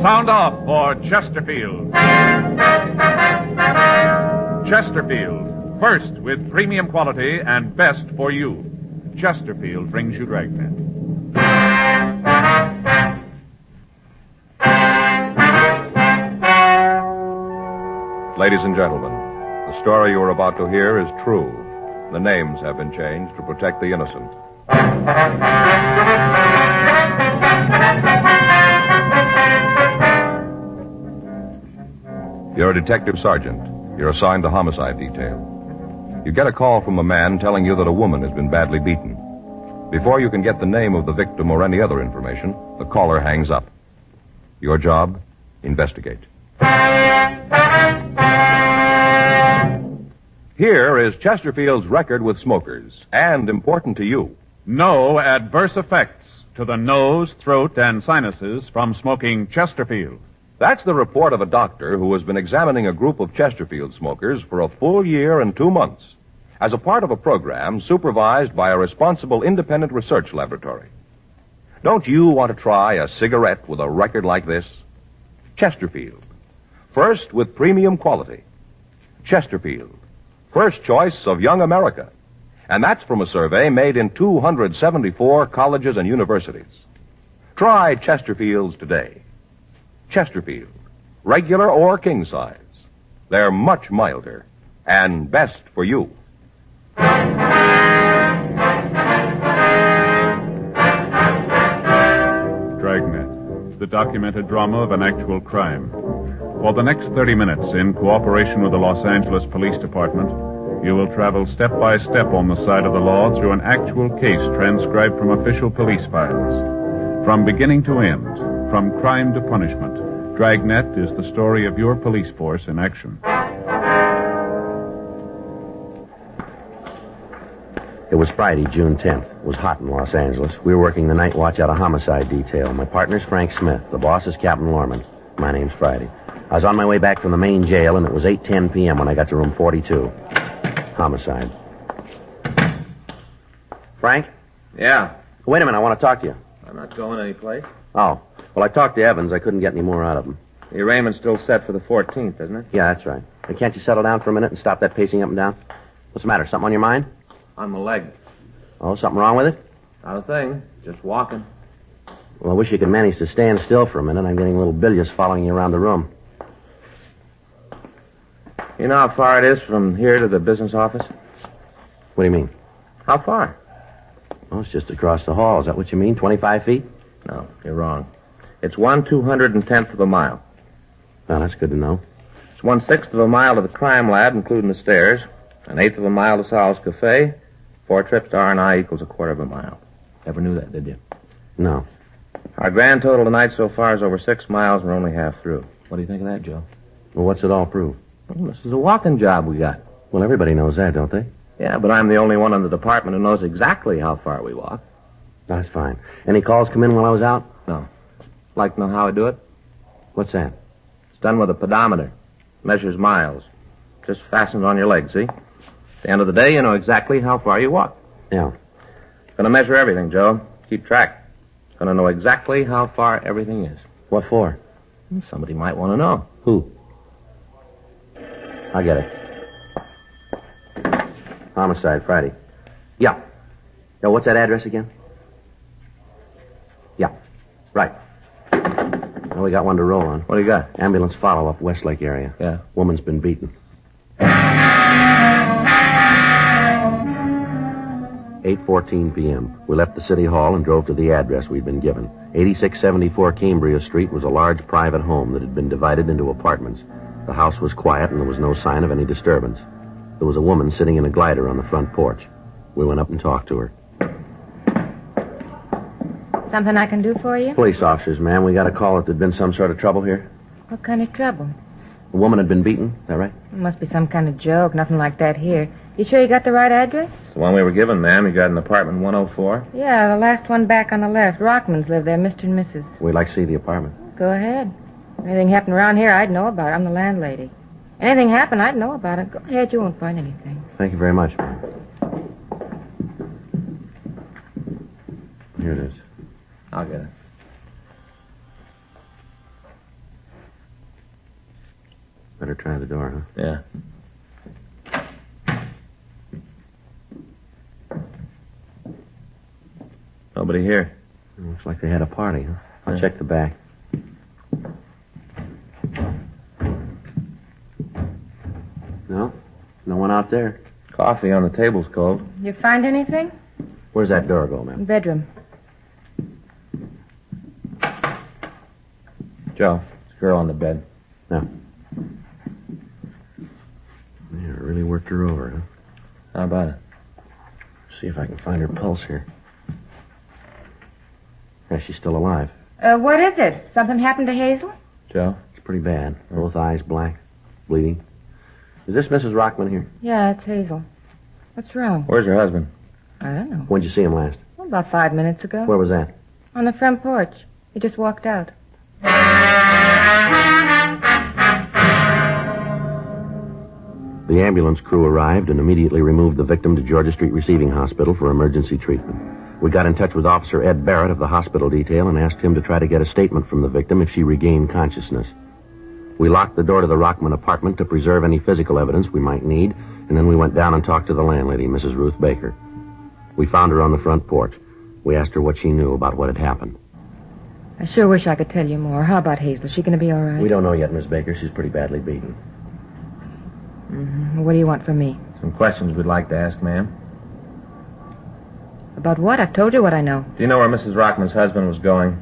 Sound off for Chesterfield. Chesterfield, first with premium quality and best for you. Chesterfield brings you Dragnet. Ladies and gentlemen, the story you are about to hear is true. The names have been changed to protect the innocent. You're a detective sergeant. You're assigned to homicide detail. You get a call from a man telling you that a woman has been badly beaten. Before you can get the name of the victim or any other information, the caller hangs up. Your job? Investigate. Here is Chesterfield's record with smokers, and important to you. No adverse effects to the nose, throat, and sinuses from smoking Chesterfield. That's the report of a doctor who has been examining a group of Chesterfield smokers for a full year and 2 months as a part of a program supervised by a responsible independent research laboratory. Don't you want to try a cigarette with a record like this? Chesterfield. First with premium quality. Chesterfield. First choice of young America. And that's from a survey made in 274 colleges and universities. Try Chesterfields today. Chesterfield. Regular or king size. They're much milder and best for you. Dragnet, the documented drama of an actual crime. For the next 30 minutes, in cooperation with the Los Angeles Police Department, you will travel step by step on the side of the law through an actual case transcribed from official police files. From beginning to end, from crime to punishment, Dragnet is the story of your police force in action. It was Friday, June 10th. It was hot in Los Angeles. We were working the night watch out of homicide detail. My partner's Frank Smith. The boss is Captain Lorman. My name's Friday. I was on my way back from the main jail, and it was 8:10 p.m. when I got to room 42. Homicide. Frank? Yeah. Wait a minute, I want to talk to you. I'm not going anyplace. Oh. Well, I talked to Evans. I couldn't get any more out of him. The arraignment's still set for the 14th, isn't it? Yeah, that's right. And can't you settle down for a minute and stop that pacing up and down? What's the matter? Something on your mind? On my leg. Oh, something wrong with it? Not a thing. Just walking. Well, I wish you could manage to stand still for a minute. I'm getting a little bilious following you around the room. You know how far it is from here to the business office? What do you mean? How far? Oh, it's just across the hall. Is that what you mean? 25 feet? No, you're wrong. It's 1/210th of a mile. Oh, that's good to know. It's 1/6 of a mile to the crime lab, including the stairs. 1/8 of a mile to Sal's Cafe. 4 trips to R&I equals 1/4 of a mile. Never knew that, did you? No. Our grand total tonight so far is over 6 miles, and we're only half through. What do you think of that, Joe? Well, what's it all prove? Well, this is a walking job we got. Well, everybody knows that, don't they? Yeah, but I'm the only one in the department who knows exactly how far we walk. That's fine. Any calls come in while I was out? No. Like to know how I do it? What's that? It's done with a pedometer. Measures miles. Just fastens on your leg, see? At the end of the day, you know exactly how far you walk. Yeah. Gonna measure everything, Joe. Keep track. Gonna know exactly how far everything is. What for? Somebody might want to know. Who? I get it. Homicide, Friday. Yeah. Yeah, what's that address again? Yeah. Right. Well, we got one to roll on. What do you got? Ambulance follow-up, Westlake area. Yeah. Woman's been beaten. 8:14 p.m. We left the city hall and drove to the address we'd been given. 8674 Cambria Street was a large private home that had been divided into apartments. The house was quiet and there was no sign of any disturbance. There was a woman sitting in a glider on the front porch. We went up and talked to her. Something I can do for you? Police officers, ma'am. We got a call that there'd been some sort of trouble here. What kind of trouble? A woman had been beaten. Is that right? It must be some kind of joke. Nothing like that here. You sure you got the right address? It's the one we were given, ma'am. You got an apartment 104? Yeah, the last one back on the left. Rockmans live there, Mr. and Mrs. We'd like to see the apartment. Go ahead. Anything happened around here, I'd know about it. I'm the landlady. Anything happened, I'd know about it. Go ahead, you won't find anything. Thank you very much, ma'am. Here it is. I'll get it. Better try the door, huh? Yeah. Nobody here. Looks like they had a party, huh? I'll Yeah. check the back. No? No one out there. Coffee on the table's cold. You find anything? Where's that door go, ma'am? Bedroom. Joe, there's a girl on the bed. No. Yeah, really worked her over, huh? How about it? See if I can find her pulse here. Yeah, she's still alive. What is it? Something happened to Hazel? Joe? It's pretty bad. Both eyes black, bleeding. Is this Mrs. Rockman here? Yeah, it's Hazel. What's wrong? Where's her husband? I don't know. When'd you see him last? Well, about 5 minutes ago. Where was that? On the front porch. He just walked out. The ambulance crew arrived and immediately removed the victim to Georgia Street Receiving Hospital for emergency treatment. We got in touch with Officer Ed Barrett of the hospital detail and asked him to try to get a statement from the victim if she regained consciousness. We locked the door to the Rockman apartment to preserve any physical evidence we might need, and then we went down and talked to the landlady, Mrs. Ruth Baker. We found her on the front porch. We asked her what she knew about what had happened. I sure wish I could tell you more. How about Hazel? Is she going to be all right? We don't know yet, Miss Baker. She's pretty badly beaten. Mm-hmm. Well, what do you want from me? Some questions we'd like to ask, ma'am. About what? I've told you what I know. Do you know where Mrs. Rockman's husband was going?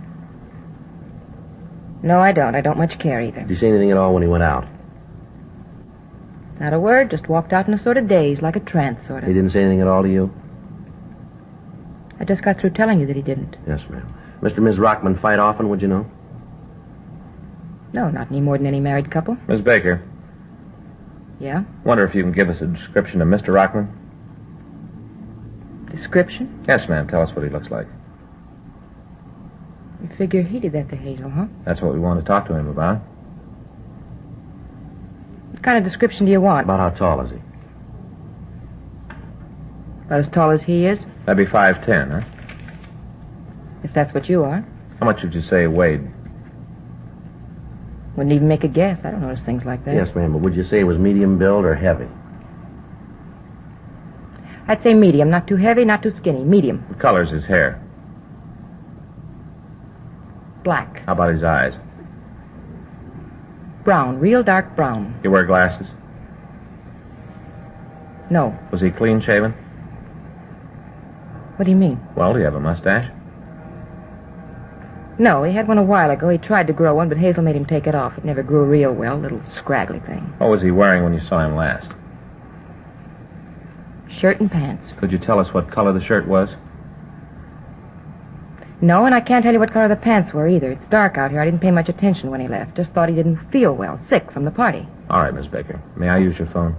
No, I don't. I don't much care either. Did you see anything at all when he went out? Not a word. Just walked out in a sort of daze, like a trance, sort He of. didn't say anything at all to you? I just got through telling you that he didn't. Yes, ma'am. Mr. and Ms. Rockman fight often, would you know? No, not any more than any married couple. Miss Baker, Yeah? wonder if you can give us a description of Mr. Rockman? Description? Yes, ma'am. Tell us what he looks like. You figure he did that to Hazel, huh? That's what we want to talk to him about. What kind of description do you want? About how tall is he? About as tall as he is, That'd be 5'10", huh? if that's what you are. How much would you say he weighed? Wouldn't even make a guess. I don't notice things like that. Yes, ma'am, but would you say he was medium build or heavy? I'd say medium. Not too heavy, not too skinny. Medium. What color's his hair? Black. How about his eyes? Brown. Real dark brown. You wear glasses? No. Was he clean shaven? What do you mean? Well, do you have a mustache? No, he had one a while ago. He tried to grow one, but Hazel made him take it off. It never grew real well. A little scraggly thing. What was he wearing when you saw him last? Shirt and pants. Could you tell us what color the shirt was? No, and I can't tell you what color the pants were either. It's dark out here. I didn't pay much attention when he left. Just thought he didn't feel well. Sick from the party. All right, Miss Baker. May I use your phone?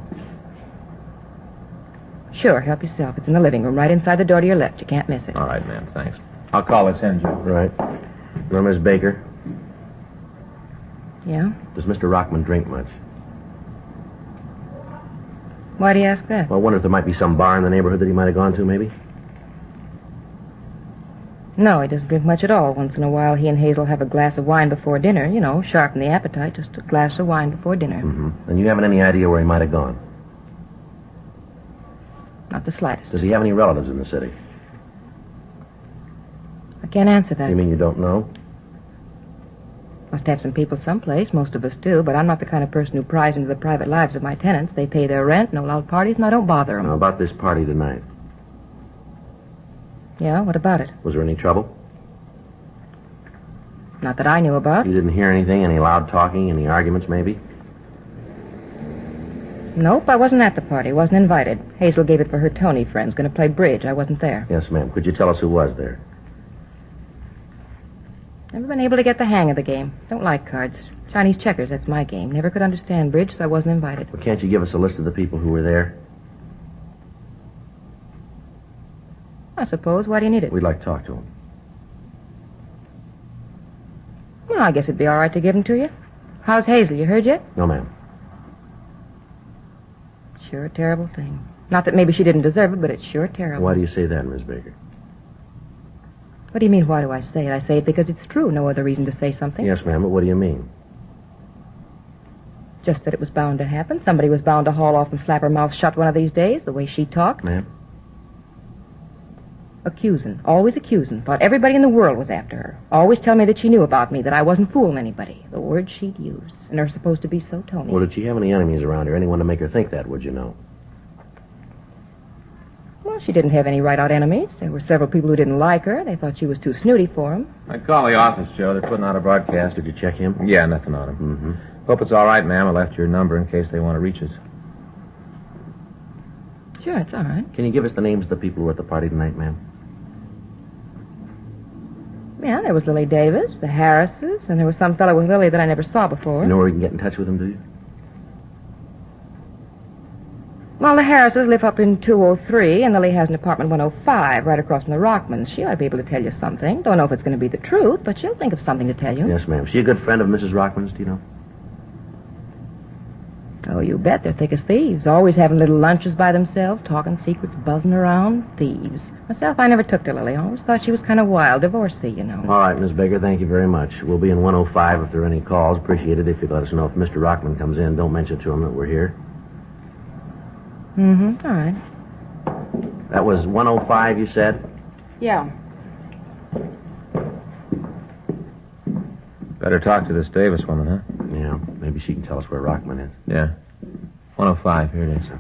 Sure, help yourself. It's in the living room, right inside the door to your left. You can't miss it. All right, ma'am. Thanks. I'll call this in, Joe. Right. Well, Miss Baker, Yeah? does Mr. Rockman drink much? Why do you ask that? Well, I wonder if there might be some bar in the neighborhood that he might have gone to, maybe? No, he doesn't drink much at all. Once in a while, he and Hazel have a glass of wine before dinner. You know, sharpen the appetite. Just a glass of wine before dinner. Mm-hmm. And you haven't any idea where he might have gone? Not the slightest. Does he have any relatives in the city? I can't answer that. You mean you don't know? Must have some people someplace. Most of us do. But I'm not the kind of person who pries into the private lives of my tenants. They pay their rent, no loud parties, and I don't bother them. Now, about this party tonight. Yeah, what about it? Was there any trouble? Not that I knew about. You didn't hear anything? Any loud talking? Any arguments, maybe? Nope, I wasn't at the party. Wasn't invited. Hazel gave it for her Tony friends. Going to play bridge. I wasn't there. Yes, ma'am. Could you tell us who was there? Never been able to get the hang of the game. Don't like cards. Chinese checkers, that's my game. Never could understand bridge, so I wasn't invited. Well, can't you give us a list of the people who were there? I suppose. Why do you need it? We'd like to talk to them. Well, I guess it'd be all right to give them to you. How's Hazel? You heard yet? No, ma'am. Sure a terrible thing. Not that maybe she didn't deserve it, but it's sure terrible. Why do you say that, Miss Baker? What do you mean, why do I say it? I say it because it's true. No other reason to say something. Yes, ma'am, but what do you mean? Just that it was bound to happen. Somebody was bound to haul off and slap her mouth shut one of these days, the way she talked. Ma'am? Accusing. Always accusing. Thought everybody in the world was after her. Always tell me that she knew about me, that I wasn't fooling anybody. The words she'd use. And they're supposed to be so Tony. Well, did she have any enemies around her? Anyone to make her think that, would you know? Well, she didn't have any right-out enemies. There were several people who didn't like her. They thought she was too snooty for them. I call the office, Joe. They're putting out a broadcast. Did you check him? Yeah, nothing on him. Mm-hmm. Hope it's all right, ma'am. I left your number in case they want to reach us. Sure, it's all right. Can you give us the names of the people who were at the party tonight, ma'am? Yeah, there was Lily Davis, the Harrises, and there was some fellow with Lily that I never saw before. You know where we can get in touch with them, do you? Well, the Harrises live up in 203, and Lily has an apartment 105 right across from the Rockmans. She ought to be able to tell you something. Don't know if it's going to be the truth, but she'll think of something to tell you. Yes, ma'am. She a good friend of Mrs. Rockman's, do you know? Oh, you bet. They're thick as thieves. Always having little lunches by themselves, talking secrets, buzzing around. Thieves. Myself, I never took to Lily. I always thought she was kind of wild. Divorcee, you know. All right, Miss Baker, thank you very much. We'll be in 105 if there are any calls. Appreciate it if you'd let us know if Mr. Rockman comes in. Don't mention to him that we're here. Mm-hmm. All right. That was 105, you said? Yeah. Better talk to this Davis woman, huh? Yeah, maybe she can tell us where Rockman is. Yeah. 105, here it is.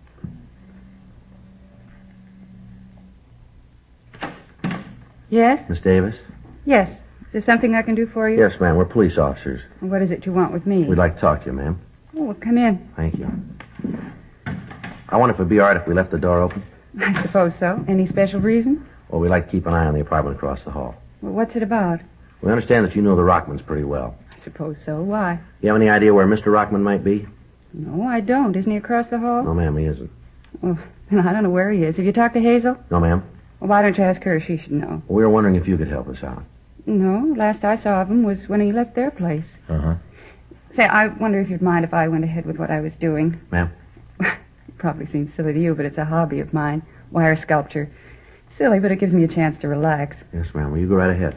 Yes? Miss Davis? Yes. Is there something I can do for you? Yes, ma'am. We're police officers. What is it you want with me? We'd like to talk to you, ma'am. Oh, well, come in. Thank you. I wonder if it'd be all right if we left the door open. I suppose so. Any special reason? Well, we'd like to keep an eye on the apartment across the hall. Well, what's it about? We understand that you know the Rockmans pretty well. I suppose so. Why? You have any idea where Mr. Rockman might be? No, I don't. Isn't he across the hall? No, ma'am, he isn't. Well, then I don't know where he is. Have you talked to Hazel? No, ma'am. Well, why don't you ask her? She should know. We were wondering if you could help us out. No, last I saw of him was when he left their place. Uh-huh. Say, I wonder if you'd mind if I went ahead with what I was doing. Ma'am? It probably seems silly to you, but it's a hobby of mine. Wire sculpture. Silly, but it gives me a chance to relax. Yes, ma'am. Well, you go right ahead.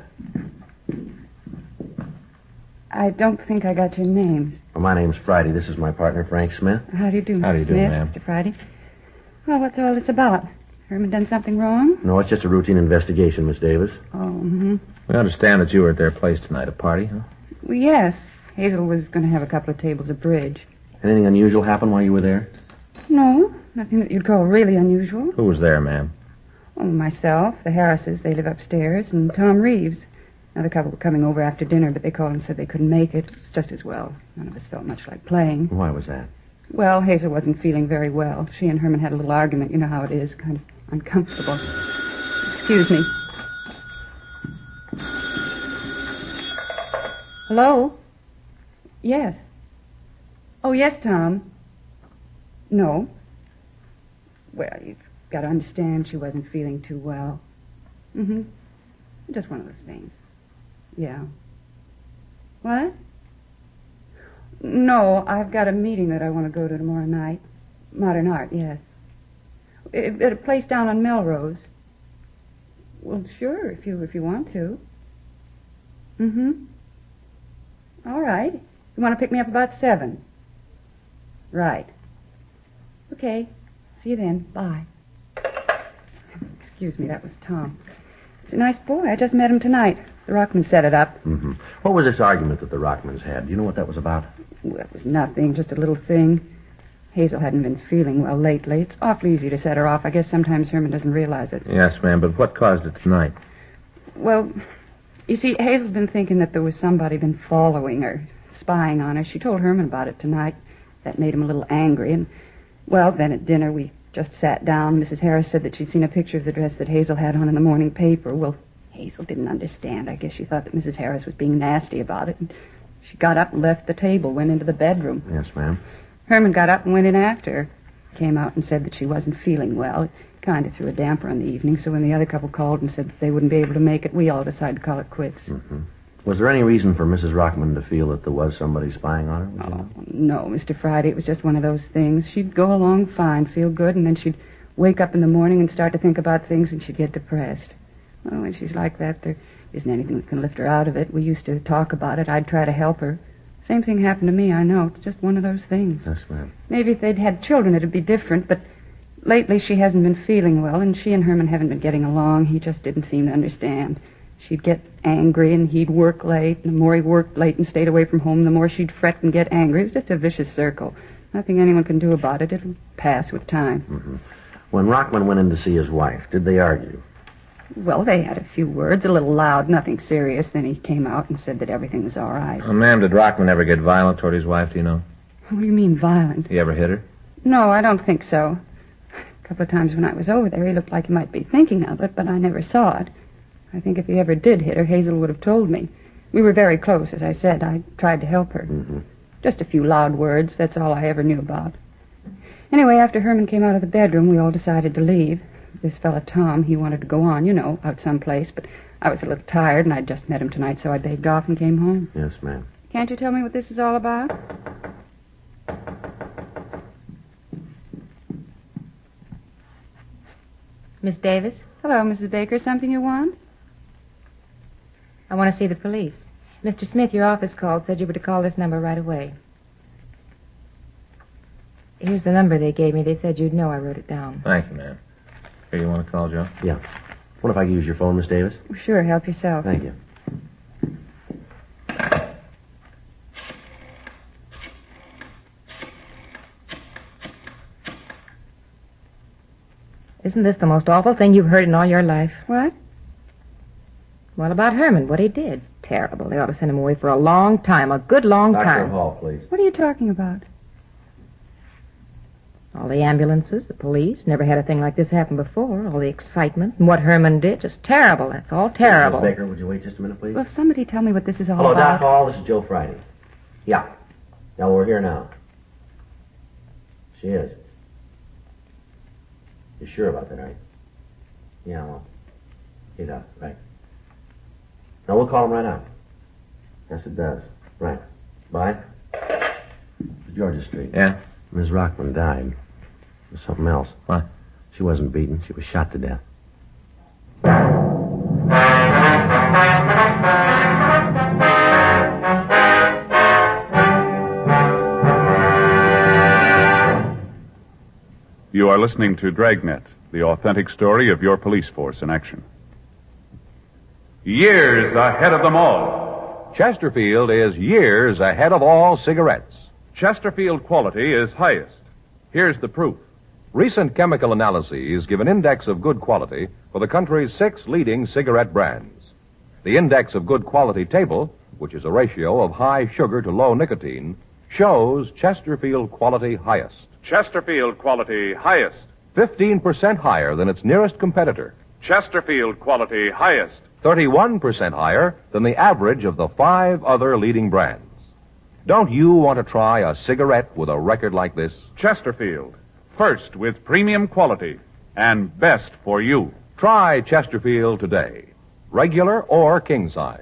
I don't think I got your names. Well, my name's Friday. This is my partner, Frank Smith. How do you do, Mr. How do you do, Smith, ma'am? Mr. Friday? Well, what's all this about? Herman done something wrong? No, it's just a routine investigation, Miss Davis. Oh, mm-hmm. We understand that you were at their place tonight, a party, huh? Well, yes. Hazel was going to have a couple of tables of bridge. Anything unusual happen while you were there? No, nothing that you'd call really unusual. Who was there, ma'am? Oh, myself, the Harrises, they live upstairs, and Tom Reeves. Another couple were coming over after dinner, but they called and said they couldn't make it. It's just as well. None of us felt much like playing. Why was that? Well, Hazel wasn't feeling very well. She and Herman had a little argument. You know how it is, kind of uncomfortable. Excuse me. Hello? Yes. Oh, yes, Tom. No. Well, you've got to understand she wasn't feeling too well. Mm-hmm. Just one of those things. Yeah. What? No, I've got a meeting that I want to go to tomorrow night. Modern art, yes. At a place down on Melrose. Well, sure, if you want to. Mm-hmm. All right. You want to pick me up about 7? Right. Okay. See you then. Bye. Excuse me, that was Tom. He's a nice boy. I just met him tonight. The Rockmans set it up. Mm-hmm. What was this argument that the Rockmans had? Do you know what that was about? Well, it was nothing, just a little thing. Hazel hadn't been feeling well lately. It's awfully easy to set her off. I guess sometimes Herman doesn't realize it. Yes, ma'am, but what caused it tonight? Well, you see, Hazel's been thinking that there was somebody been following her, spying on her. She told Herman about it tonight. That made him a little angry. And, well, then at dinner we just sat down. Mrs. Harris said that she'd seen a picture of the dress that Hazel had on in the morning paper. Well, Hazel didn't understand. I guess she thought that Mrs. Harris was being nasty about it. And she got up and left the table, went into the bedroom. Yes, ma'am. Herman got up and went in after her. Came out and said that she wasn't feeling well. It kind of threw a damper on the evening, so when the other couple called and said that they wouldn't be able to make it, we all decided to call it quits. Mm-hmm. Was there any reason for Mrs. Rockman to feel that there was somebody spying on her? Would you know? No, Mr. Friday. It was just one of those things. She'd go along fine, feel good, and then she'd wake up in the morning and start to think about things, and she'd get depressed. Well, when she's like that, there isn't anything that can lift her out of it. We used to talk about it. I'd try to help her. Same thing happened to me, I know. It's just one of those things. Yes, ma'am. Maybe if they'd had children, it'd be different, but lately she hasn't been feeling well, and she and Herman haven't been getting along. He just didn't seem to understand. She'd get angry, and he'd work late, and the more he worked late and stayed away from home, the more she'd fret and get angry. It was just a vicious circle. Nothing anyone can do about it. It'll pass with time. Mm-hmm. When Rockman went in to see his wife, did they argue? Well, they had a few words, a little loud, nothing serious. Then he came out and said that everything was all right. Ma'am, did Rockman ever get violent toward his wife, do you know? What do you mean, violent? He ever hit her? No, I don't think so. A couple of times when I was over there, he looked like he might be thinking of it, but I never saw it. I think if he ever did hit her, Hazel would have told me. We were very close, as I said. I tried to help her. Mm-hmm. Just a few loud words. That's all I ever knew about. Anyway, after Herman came out of the bedroom, we all decided to leave. This fella, Tom, he wanted to go on, you know, out someplace, but I was a little tired, and I'd just met him tonight, so I begged off and came home. Yes, ma'am. Can't you tell me what this is all about? Miss Davis, Hello, Mrs. Baker. Something you want? I want to see the police. Mr. Smith, your office called, said you were to call this number right away. Here's the number they gave me. They said you'd know. I wrote it down. Thank you, ma'am. Here, you want to call, Joe? Yeah. What if I could use your phone, Miss Davis? Sure, help yourself. Thank you. Isn't this the most awful thing you've heard in all your life? What? Well, about Herman, what he did. Terrible. They ought to send him away for a long time, a good long Dr. time. Hall, please. What are you talking about? All the ambulances, the police, never had a thing like this happen before. All the excitement and what Herman did, just terrible. That's all terrible. Miss Baker, would you wait just a minute, please? Will somebody tell me what this is all Hello, about? Doc Hall. This is Joe Friday. Yeah. No, we're here now. She is. You're sure about that, right? Yeah, well. He's out, right. No, we'll call him right out. Yes, it does. Right. Bye. Georgia Street. Yeah? Ms. Rockman died. It was something else. What? She wasn't beaten. She was shot to death. You are listening to Dragnet, the authentic story of your police force in action. Years ahead of them all. Chesterfield is years ahead of all cigarettes. Chesterfield quality is highest. Here's the proof. Recent chemical analyses give an index of good quality for the country's 6 leading cigarette brands. The index of good quality table, which is a ratio of high sugar to low nicotine, shows Chesterfield quality highest. Chesterfield quality highest. 15% higher than its nearest competitor. Chesterfield quality highest. 31% higher than the average of the 5 other leading brands. Don't you want to try a cigarette with a record like this? Chesterfield. First with premium quality and best for you. Try Chesterfield today. Regular or king size.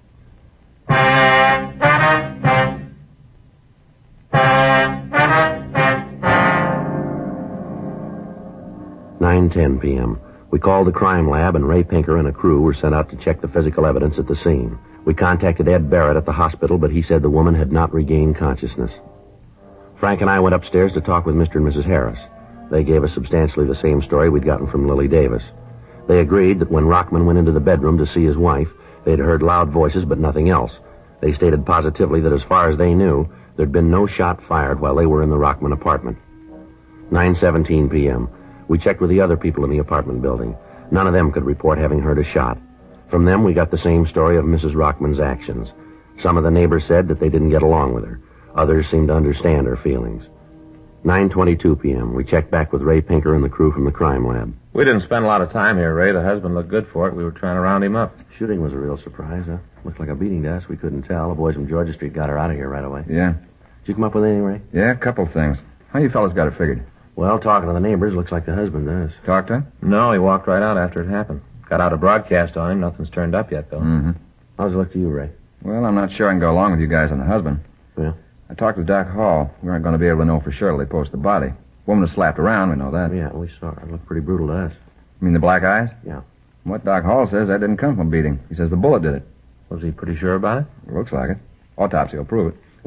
9:10 p.m. We called the crime lab, and Ray Pinker and a crew were sent out to check the physical evidence at the scene. We contacted Ed Barrett at the hospital, but he said the woman had not regained consciousness. Frank and I went upstairs to talk with Mr. and Mrs. Harris. They gave us substantially the same story we'd gotten from Lily Davis. They agreed that when Rockman went into the bedroom to see his wife, they'd heard loud voices but nothing else. They stated positively that as far as they knew, there'd been no shot fired while they were in the Rockman apartment. 9:17 p.m. We checked with the other people in the apartment building. None of them could report having heard a shot. From them, we got the same story of Mrs. Rockman's actions. Some of the neighbors said that they didn't get along with her. Others seemed to understand her feelings. 9:22 p.m. We checked back with Ray Pinker and the crew from the crime lab. We didn't spend a lot of time here, Ray. The husband looked good for it. We were trying to round him up. Shooting was a real surprise, huh? Looked like a beating to us. We couldn't tell. The boys from Georgia Street got her out of here right away. Yeah. Did you come up with anything, Ray? Yeah, a couple things. How you fellas got it figured? Well, talking to the neighbors, looks like the husband does. Talked to him? No, he walked right out after it happened. Got out a broadcast on him. Nothing's turned up yet, though. Mm-hmm. How's it look to you, Ray? Well, I'm not sure I can go along with you guys on the husband. Yeah? I talked with Doc Hall. We aren't going to be able to know for sure till they post the body. Woman was slapped around, we know that. Yeah, we saw her. It looked pretty brutal to us. You mean the black eyes? Yeah. What Doc Hall says, that didn't come from a beating. He says the bullet did it. Was he pretty sure about it? Looks like it. Autopsy will prove it.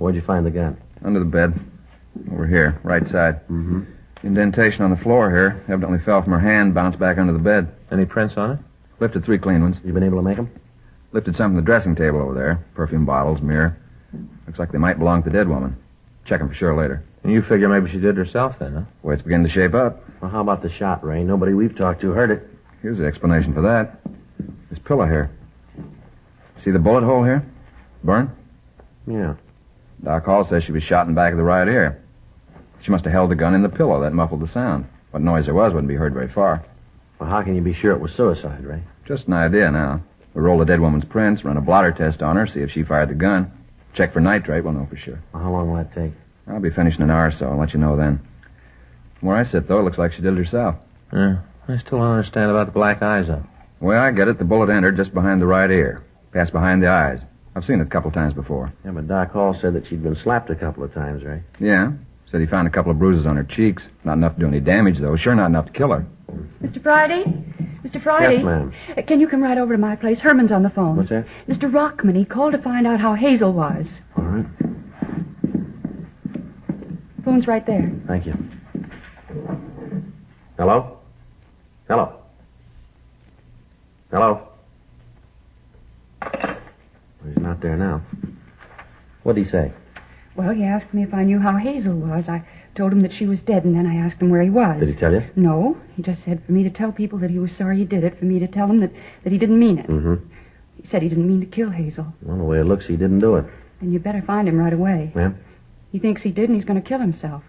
Where'd you find the gun? Under the bed. Over here, right side. Mm-hmm. Indentation on the floor here. Evidently fell from her hand, bounced back under the bed. Any prints on it? Lifted 3 clean ones. You been able to make them? Lifted some from the dressing table over there. Perfume bottles, mirror. Looks like they might belong to the dead woman. Check them for sure later. And you figure maybe she did it herself then, huh? Way it's beginning to shape up. Well, how about the shot, Ray? Nobody we've talked to heard it. Here's the explanation for that. This pillow here. See the bullet hole here? Burn? Yeah. Doc Hall says she was shot in the back of the right ear. She must have held the gun in the pillow. That muffled the sound. What noise there was wouldn't be heard very far. Well, how can you be sure it was suicide, Ray? Just an idea now. We'll roll the dead woman's prints, run a blotter test on her, see if she fired the gun. Check for nitrate, we'll know for sure. Well, how long will that take? I'll be finished in an hour or so. I'll let you know then. From where I sit, though, it looks like she did it herself. I still don't understand about the black eyes, though. The way I get it, the bullet entered just behind the right ear. Passed behind the eyes. I've seen it a couple of times before. Yeah, but Doc Hall said that she'd been slapped a couple of times, Ray. Yeah. Said he found a couple of bruises on her cheeks. Not enough to do any damage, though. Sure not enough to kill her. Mr. Friday? Mr. Friday? Yes, ma'am. Can you come right over to my place? Herman's on the phone. What's that? Mr. Rockman, he called to find out how Hazel was. All right. Phone's right there. Thank you. Hello? Hello? Hello? Well, he's not there now. What'd he say? Well, he asked me if I knew how Hazel was. I told him that she was dead, and then I asked him where he was. Did he tell you? No. He just said for me to tell people that he was sorry he did it, for me to tell them that he didn't mean it. Mm-hmm. He said he didn't mean to kill Hazel. Well, the way it looks, he didn't do it. And you better find him right away. Ma'am? He thinks he did, and he's going to kill himself.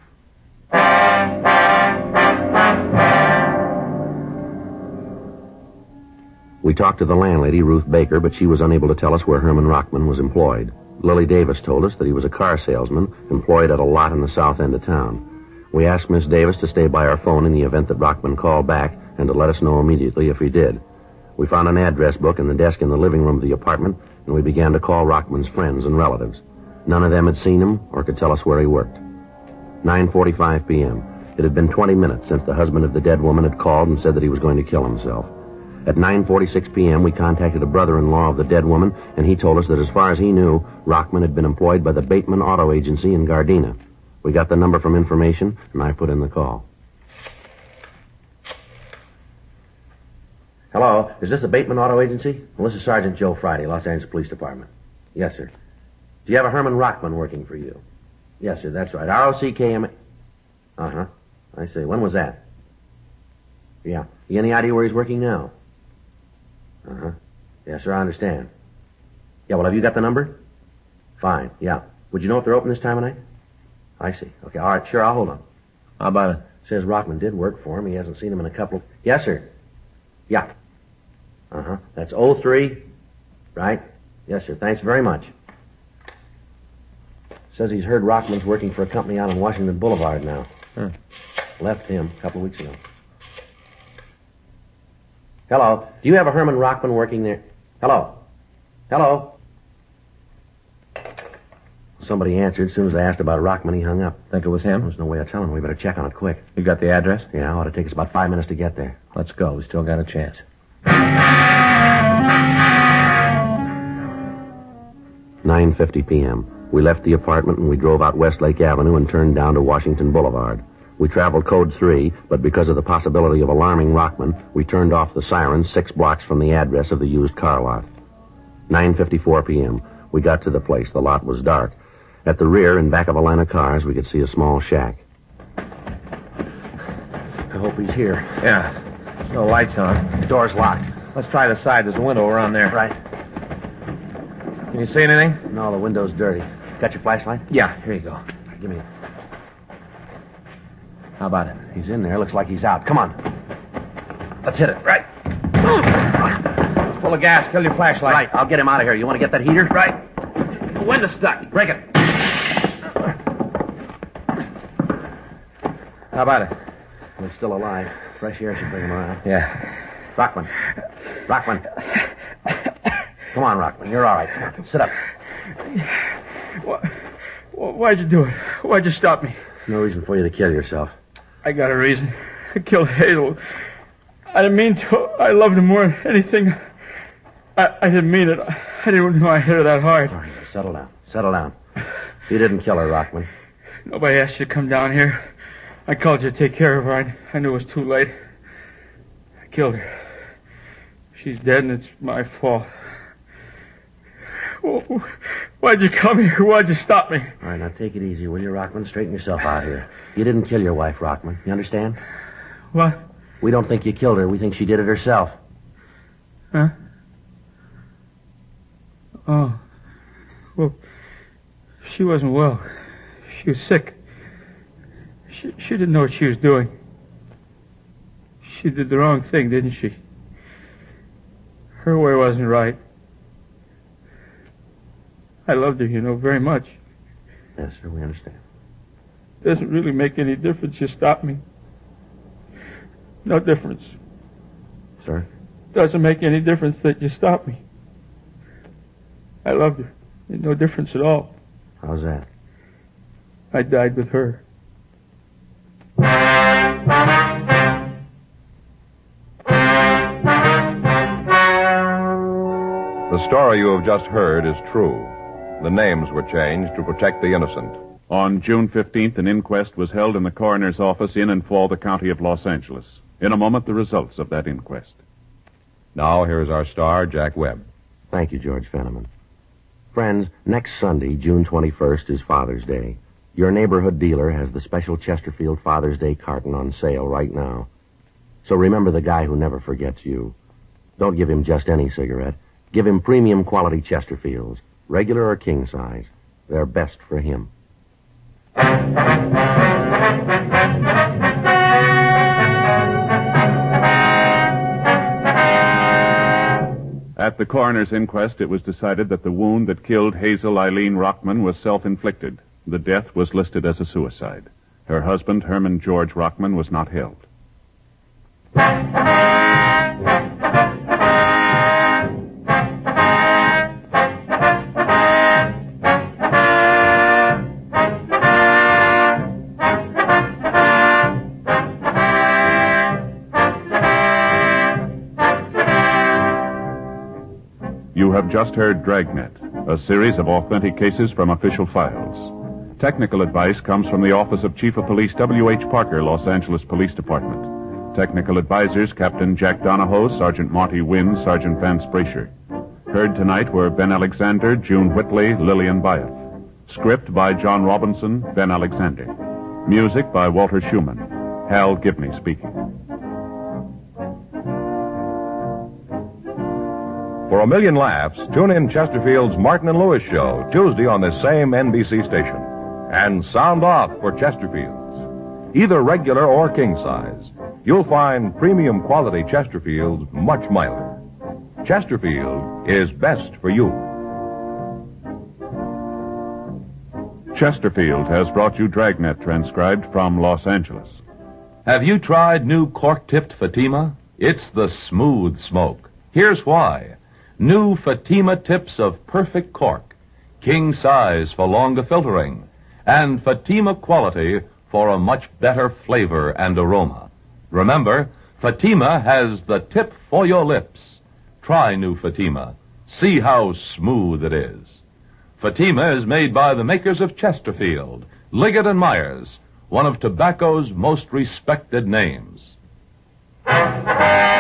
We talked to the landlady, Ruth Baker, but she was unable to tell us where Herman Rockman was employed. Lily Davis told us that he was a car salesman employed at a lot in the south end of town. We asked Miss Davis to stay by our phone in the event that Rockman called back and to let us know immediately if he did. We found an address book in the desk in the living room of the apartment, and we began to call Rockman's friends and relatives. None of them had seen him or could tell us where he worked. 9:45 p.m. It had been 20 minutes since the husband of the dead woman had called and said that he was going to kill himself. At 9:46 p.m., we contacted a brother-in-law of the dead woman, and he told us that as far as he knew, Rockman had been employed by the Bateman Auto Agency in Gardena. We got the number from information, and I put in the call. Hello, is this the Bateman Auto Agency? Well, this is Sergeant Joe Friday, Los Angeles Police Department. Yes, sir. Do you have a Herman Rockman working for you? Yes, sir, that's right. ROCKM. Uh-huh. I see. When was that? Yeah. You any idea where he's working now? Uh-huh. Yes, sir, I understand. Yeah, well, have you got the number? Fine, yeah. Would you know if they're open this time of night? I see. Okay, all right, sure, I'll hold on. How about it? Says Rockman did work for him. He hasn't seen him in a couple of... Yes, sir. Yeah. Uh-huh. That's 03. Right? Yes, sir. Thanks very much. Says he's heard Rockman's working for a company out on Washington Boulevard now. Left him a couple of weeks ago. Hello. Do you have a Herman Rockman working there? Hello. Hello. Somebody answered. As soon as I asked about Rockman, he hung up. Think it was him? There's no way of telling. We better check on it quick. You got the address? Yeah, it ought to take us about 5 minutes to get there. Let's go. We still got a chance. 9:50 p.m. We left the apartment and we drove out Westlake Avenue and turned down to Washington Boulevard. We traveled Code 3, but because of the possibility of alarming Rockman, we turned off the sirens 6 blocks from the address of the used car lot. 9:54 p.m. We got to the place. The lot was dark. At the rear, in back of a line of cars, we could see a small shack. I hope he's here. Yeah. There's no lights on. The door's locked. Let's try the side. There's a window around there. Right. Can you see anything? No, the window's dirty. Got your flashlight? Yeah, here you go. Right, give me it. How about it? He's in there. Looks like he's out. Come on. Let's hit it. Right. Full of gas. Kill your flashlight. Right. I'll get him out of here. You want to get that heater? Right. The window's stuck. Break it. How about it? Well, he's still alive. Fresh air should bring him around. Yeah. Rockman. Rockman. Come on, Rockman. You're all right. Come on. Sit up. Why'd you do it? Why'd you stop me? No reason for you to kill yourself. I got a reason. I killed Hazel. I didn't mean to. I loved her more than anything. I didn't mean it. I didn't know I hit her that hard. All right, settle down. Settle down. You didn't kill her, Rockman. Nobody asked you to come down here. I called you to take care of her. I knew it was too late. I killed her. She's dead, and it's my fault. Why'd you come here? Why'd you stop me? All right, now take it easy, will you, Rockman? Straighten yourself out here. You didn't kill your wife, Rockman. You understand? What? We don't think you killed her. We think she did it herself. Huh? Oh. Well, she wasn't well. She was sick. She didn't know what she was doing. She did the wrong thing, didn't she? Her way wasn't right. I loved her, very much. Yes, sir, we understand. It doesn't really make any difference you stop me. No difference. Sir? Doesn't make any difference that you stop me. I loved her. There's no difference at all. How's that? I died with her. The story you have just heard is true. The names were changed to protect the innocent. On June 15th, an inquest was held in the coroner's office in and for the county of Los Angeles. In a moment, the results of that inquest. Now, here's our star, Jack Webb. Thank you, George Fenneman. Friends, next Sunday, June 21st, is Father's Day. Your neighborhood dealer has the special Chesterfield Father's Day carton on sale right now. So remember the guy who never forgets you. Don't give him just any cigarette. Give him premium quality Chesterfields, regular or king size. They're best for him. At the coroner's inquest, it was decided that the wound that killed Hazel Eileen Rockman was self-inflicted. The death was listed as a suicide. Her husband, Herman George Rockman, was not held. You have just heard Dragnet, a series of authentic cases from official files. Technical advice comes from the Office of Chief of Police W.H. Parker, Los Angeles Police Department. Technical advisors Captain Jack Donahoe, Sergeant Marty Wynn, Sergeant Vance Brasher. Heard tonight were Ben Alexander, June Whitley, Lillian Byatt. Script by John Robinson, Ben Alexander. Music by Walter Schumann. Hal Gibney speaking. For a million laughs, tune in Chesterfield's Martin and Lewis show, Tuesday on this same NBC station. And sound off for Chesterfields. Either regular or king size. You'll find premium quality Chesterfields much milder. Chesterfield is best for you. Chesterfield has brought you Dragnet, transcribed from Los Angeles. Have you tried new cork-tipped Fatima? It's the smooth smoke. Here's why. New Fatima tips of perfect cork, king size for longer filtering, and Fatima quality for a much better flavor and aroma. Remember, Fatima has the tip for your lips. Try new Fatima. See how smooth it is. Fatima is made by the makers of Chesterfield, Liggett and Myers, one of tobacco's most respected names.